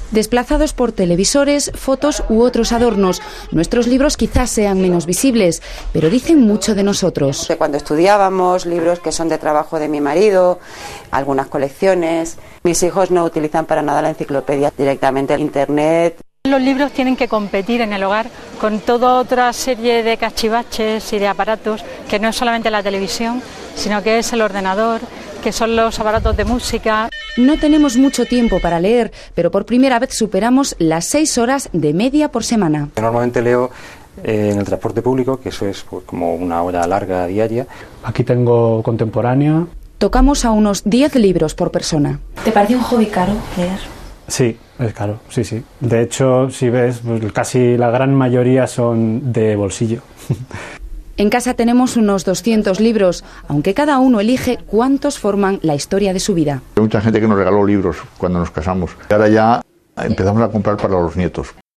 Desplazados por televisores, fotos u otros adornos, nuestros libros quizás sean menos visibles, pero dicen mucho de nosotros. Cuando estudiábamos, libros que son de trabajo de mi marido, algunas colecciones. Mis hijos no utilizan para nada la enciclopedia, directamente Internet. Los libros tienen que competir en el hogar con toda otra serie de cachivaches y de aparatos, que no es solamente la televisión, sino que es el ordenador, que son los aparatos de música. No tenemos mucho tiempo para leer, pero por primera vez superamos las 6 horas de media por semana. Normalmente leo en el transporte público, que eso es pues, como una hora larga diaria. Aquí tengo contemporánea. Tocamos a unos 10 libros por persona. ¿Te parece un hobby caro leer? Sí, es caro, sí. De hecho, si ves, pues casi la gran mayoría son de bolsillo. En casa tenemos unos 200 libros, aunque cada uno elige cuántos forman la historia de su vida. Hay mucha gente que nos regaló libros cuando nos casamos. Ahora ya empezamos a comprar para los nietos.